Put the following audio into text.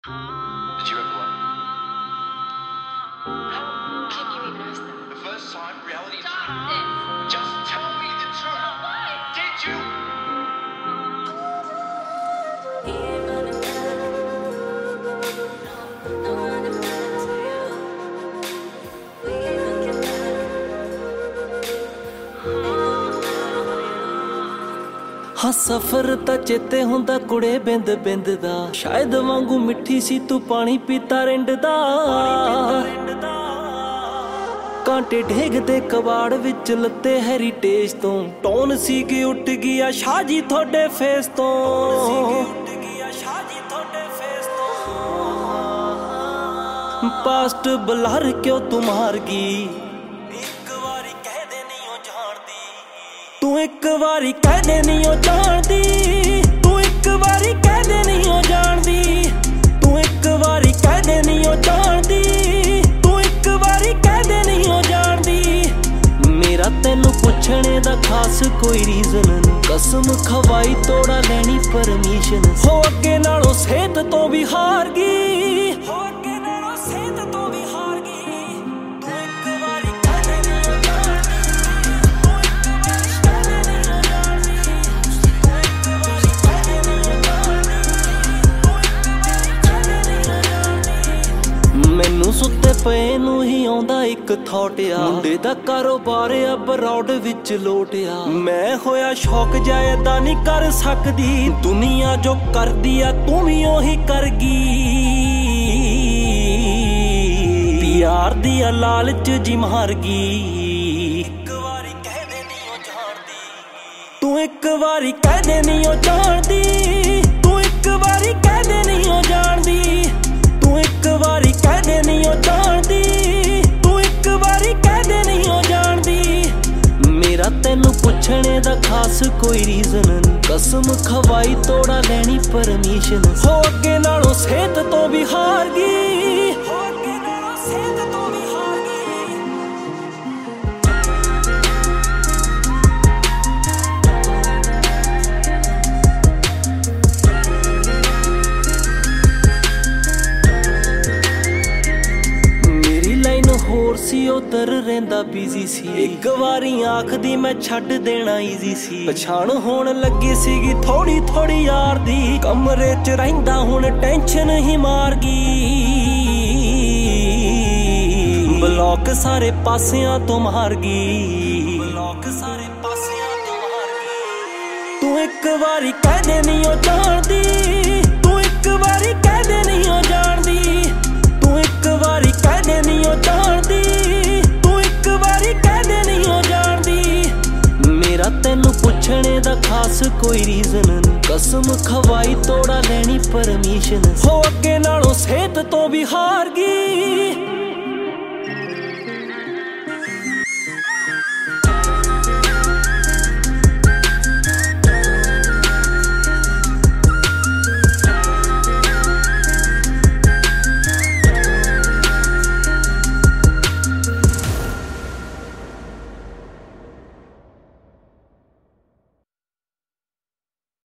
Did you ever like How can you even ask that? the first time reality? Stop this! Just tell me the truth. Did you? ਹਾਂ ਸਫ਼ਰ ਤਾਂ ਚੇਤੇ ਹੁੰਦਾ ਕੁੜੇ ਬਿੰਦ ਬਿੰਦ ਦਾ ਸ਼ਾਇਦ ਵਾਂਗੂ ਮਿੱਠੀ ਸੀ ਤੂੰ ਪਾਣੀ ਪੀਤਾ ਰਿੰਡ ਦਾ ਕਾਂਟੇ ਢੇਗਦੇ ਕਬਾੜ ਵਿੱਚ ਲੱਤੇ ਹੈਰੀਟੇਜ ਤੋਂ ਟੋਨ ਸੀ ਕਿ ਉੱਟ ਗਿਆ ਸ਼ਾਜੀ ਤੁਹਾਡੇ ਫੇਸ ਤੋਂ ਪਾਸਟ ਬਲਰ ਕਿਉਂ ਤੂੰ ਮਾਰ ਗਈ ਤੂੰ ਇੱਕ ਵਾਰੀ ਕਹਿ ਦੇ ਨਹੀਂ ਉਹ ਜਾਣਦੀ ਤੂੰ ਇੱਕ ਵਾਰੀ ਕਹਿ ਦੇ ਨਹੀਂ ਉਹ ਜਾਣਦੀ ਤੂੰ ਇੱਕ ਵਾਰੀ ਕਹਿ ਦੇ ਨਹੀਂ ਉਹ ਜਾਣਦੀ ਤੂੰ ਇੱਕ ਵਾਰੀ ਕਹਿ ਦੇ ਨਹੀਂ ਉਹ ਜਾਣਦੀ ਮੇਰਾ ਤੈਨੂੰ ਪੁੱਛਣੇ ਦਾ ਖਾਸ ਕੋਈ ਰੀਜ਼ਨ ਨਹੀਂ ਕਸਮ ਖਵਾਈ ਤੋੜਾ ਲੈਣੀ ਪਰਮਿਸ਼ਨ ਹੋ ਅੱਗੇ ਨਾਲੋਂ ਸਿਹਤ ਤੋਂ ਵੀ ਹਾਰ ਗਈ ਹੋ ਅੱਗੇ ਨਾਲੋਂ ਸਿਹਤ ਤੋਂ ਵੀ ਹਾਰ ਗਈ ਤੂੰ ਇੱਕ ਵਾਰੀ ਕਹਿ ਦੇ ਨਹੀਂ ਉਹ ਜਾਣਦੀ ਮੈਨੂੰ ਸੁੱਤੇ ਪਏ ਨੂੰ ਹੀ ਆਉਂਦਾ ਇੱਕ ਥੌਟ ਆ ਮੁੰਡੇ ਦਾ ਕਾਰੋਬਾਰ ਆ ਬਰੌਡ ਵਿੱਚ ਲੋਟਿਆ ਮੈਂ ਹੋਇਆ ਸ਼ੌਕ ਜਾਇਦਾ ਨਹੀਂ ਕਰ ਸਕਦੀ ਦੁਨੀਆ ਜੋ ਕਰਦੀ ਆ ਤੂੰ ਵੀ ਉਹੀ ਕਰ ਗਈ ਪਿਆਰ ਦੀ ਆ ਲਾਲਚ ਜੀ ਮਾਰ ਗਈ ਇੱਕ ਵਾਰੀ ਕਹਿ ਦੇ ਨਹੀਂ ਉਹ ਜਾਣਦੀ ਤੂੰ ਇੱਕ ਵਾਰੀ ਕਹਿ ਦੇ ਨਹੀਂ ਉਹ ਜਾਣਦੀ ਤੂੰ ਇੱਕ ਵਾਰੀ ਕਹਿ ਦੇ ਨਹੀਂ ਉਹ ਜਾਣਦੀ ਤੂੰ ਇੱਕ ਵਾਰੀ ਕਹਿ ਦੇ ਨਹੀਂ ਉਹ ਜਾਣਦੀ ਤੂੰ ਇੱਕ ਵਾਰੀ ਕਹਿ ਦੇ ਨਹੀਂ ਉਹ ਜਾਣਦੀ ਮੇਰਾ ਤੈਨੂੰ ਪੁੱਛਣੇ ਦਾ ਖਾਸ ਕੋਈ ਰੀਜ਼ਨ ਨਹੀਂ ਕਸਮ ਖਵਾਈ ਤੋੜਾ ਲੈਣੀ ਪਰਮਿਸ਼ਨ ਹੋ ਅੱਗੇ ਨਾਲੋਂ ਸਿਹਤ ਤੋਂ ਵੀ ਹਾਰ ਗਈ ਹੋ ਅੱਗੇ ਨਾਲੋਂ ਸਿਹਤ ਤੋਂ ਵੀ ਹਾਰ ਗਈ ਹੋਰ ਸੀ ਉਧਰ ਰਹਿੰਦਾ ਬਿਜ਼ੀ ਸੀ ਇੱਕ ਵਾਰੀ ਆਖਦੀ ਮੈਂ ਛੱਡ ਦੇਣਾ ਈਜ਼ੀ ਸੀ ਪਛਾਣ ਹੋਣ ਲੱਗੀ ਸੀਗੀ ਥੋੜੀ ਥੋੜੀ ਯਾਰ ਦੀ ਕਮਰੇ 'ਚ ਰਹਿੰਦਾ ਹੁਣ ਟੈਨਸ਼ਨ ਹੀ ਮਾਰ ਗਈ ਬਲੌਕ ਸਾਰੇ ਪਾਸਿਆਂ ਤੋਂ ਮਾਰ ਗਈ ਬਲੌਕ ਸਾਰੇ ਪਾਸਿਆਂ ਤੋਂ ਮਾਰ ਗਈ ਤੂੰ ਇੱਕ ਵਾਰੀ ਕਹਿ ਦੇ ਨਹੀਂ ਉਹ ਜਾਣਦੀ ਤੂੰ ਇੱਕ ਵਾਰੀ ਕਹਿ ਦੇ ਨਹੀਂ ਉਹ ਜਾਣਦੀ ਤੂੰ ਇੱਕ ਵਾਰੀ ਕਹਿ ਦੇ ਨਹੀਂ ਉਹ ਜਾਣਦੀ ਤੂੰ ਇੱਕ ਵਾਰੀ ਕਹਿ ਦੇ ਨਹੀਂ ਉਹ ਜਾਣਦੀ ਮੇਰਾ ਤੈਨੂੰ ਪੁੱਛਣੇ ਦਾ ਖਾਸ ਕੋਈ ਰੀਜ਼ਨ ਨਹੀਂ ਕਸਮ ਖਵਾਈ ਤੋੜਾ ਲੈਣੀ ਪਰਮਿਸ਼ਨ ਹੋ ਅੱਗੇ ਨਾਲੋਂ ਸਿਹਤ ਤੋਂ ਵੀ ਹਾਰ ਗਈ